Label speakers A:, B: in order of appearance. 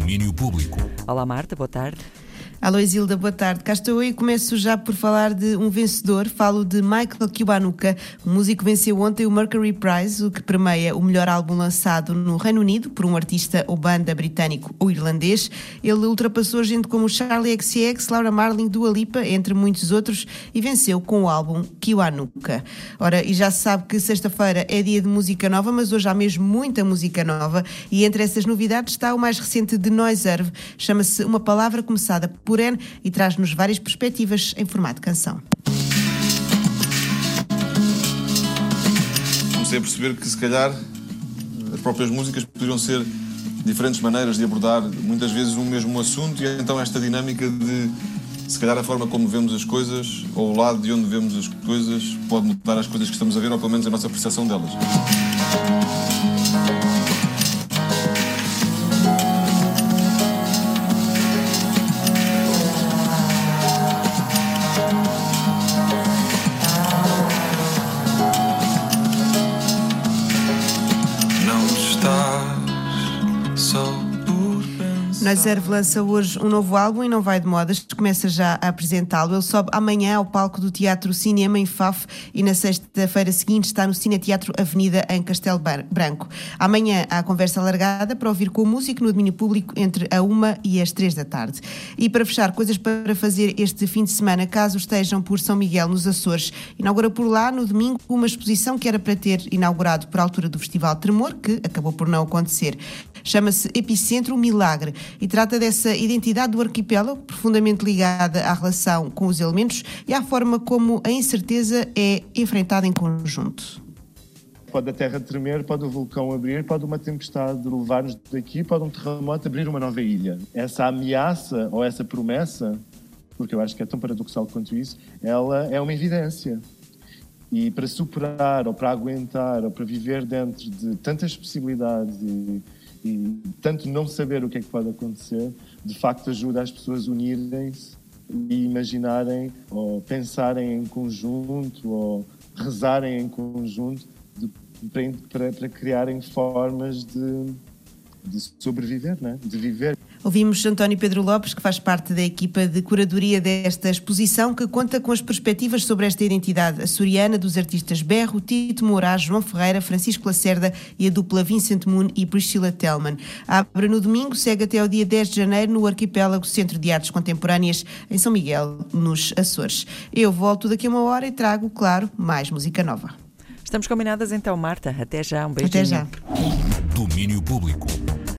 A: Domínio Público.
B: Olá Marta, boa tarde.
C: Alô Isilda, boa tarde. Cá estou eu e começo já por falar de um vencedor. Falo de Michael Kiwanuka. O músico venceu ontem o Mercury Prize, o que premia o melhor álbum lançado no Reino Unido por um artista ou banda britânico ou irlandês. Ele ultrapassou gente como Charli XCX, Laura Marling, Dua Lipa, entre muitos outros, e venceu com o álbum Kiwanuka. Ora, e já se sabe que sexta-feira é dia de música nova, mas hoje há mesmo muita música nova, e entre essas novidades está o mais recente de Noiserve. Chama-se Uma Palavra Começada por N e traz-nos várias perspectivas em formato de canção.
D: Comecei a perceber que, se calhar, as próprias músicas poderiam ser diferentes maneiras de abordar, muitas vezes, um mesmo assunto, e então esta dinâmica de, se calhar, a forma como vemos as coisas, ou o lado de onde vemos as coisas, pode mudar as coisas que estamos a ver, ou pelo menos a nossa percepção delas.
C: Noiserve lança hoje um novo álbum e não vai de modas, começa já a apresentá-lo. Ele sobe amanhã ao palco do Teatro Cinema em Faf e na sexta-feira seguinte está no Cineteatro Avenida em Castelo Branco. Amanhã há conversa alargada para ouvir com o músico no domínio público entre a 1 e as 3 da tarde. E para fechar, coisas para fazer este fim de semana, caso estejam por São Miguel, nos Açores. Inaugura por lá, no domingo, uma exposição que era para ter inaugurado por altura do Festival Tremor, que acabou por não acontecer. Chama-se Epicentro Milagre e trata dessa identidade do arquipélago, profundamente ligada à relação com os elementos e à forma como a incerteza é enfrentada em conjunto.
E: Pode a terra tremer, pode o vulcão abrir, pode uma tempestade levar-nos daqui, pode um terremoto abrir uma nova ilha. Essa ameaça ou essa promessa, porque eu acho que é tão paradoxal quanto isso, ela é uma evidência. E para superar, ou para aguentar, ou para viver dentro de tantas possibilidades e tanto não saber o que é que pode acontecer, de facto ajuda as pessoas a unirem-se e imaginarem, ou pensarem em conjunto, ou rezarem em conjunto, para criarem formas de sobreviver, não é? De viver.
C: Ouvimos António Pedro Lopes, que faz parte da equipa de curadoria desta exposição, que conta com as perspectivas sobre esta identidade açoriana dos artistas Berro, Tito Moraes, João Ferreira, Francisco Lacerda e a dupla Vincent Moon e Priscila Tellman. Abre no domingo, segue até ao dia 10 de janeiro no Arquipélago Centro de Artes Contemporâneas, em São Miguel, nos Açores. Eu volto daqui a uma hora e trago, claro, mais música nova.
B: Estamos combinadas então, Marta. Até já, um beijinho.
C: Até já.
A: Domínio Público.